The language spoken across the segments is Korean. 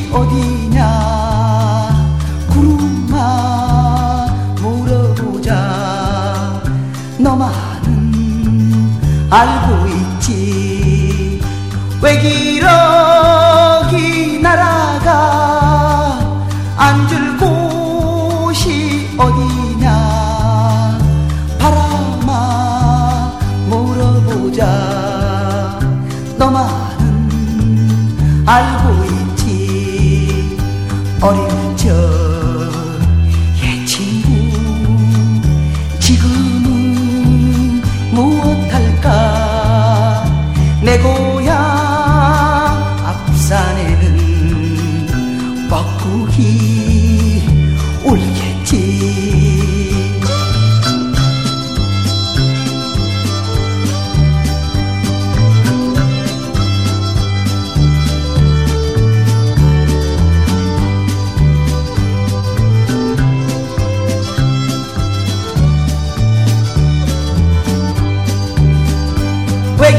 어디냐 구름아 물어보자. 너만은 알고 있지 왜 기러기 날아가 앉을 곳이 어디냐. 바람아 물어보자. 너만은 알고 있지 어린 적의 친구 지금은 무엇할까. 내 고향 앞산에는 뻐꾸기 울겠지. 왜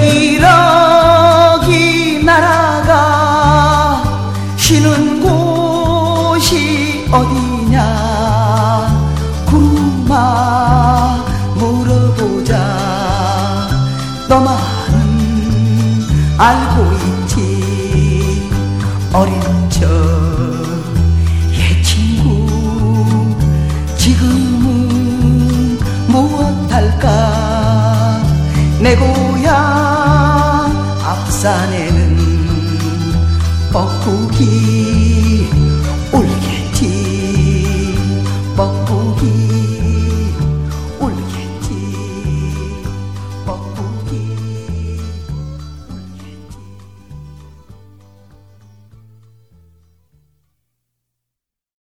기러기 날아가 쉬는 곳이 어디냐. 구름아 물어보자. 너만은 알고 있지 어린 적의 친구 지금은 무엇할까. 내 고향 앞산에는 뻐꾸기 울겠지. 뻐꾸기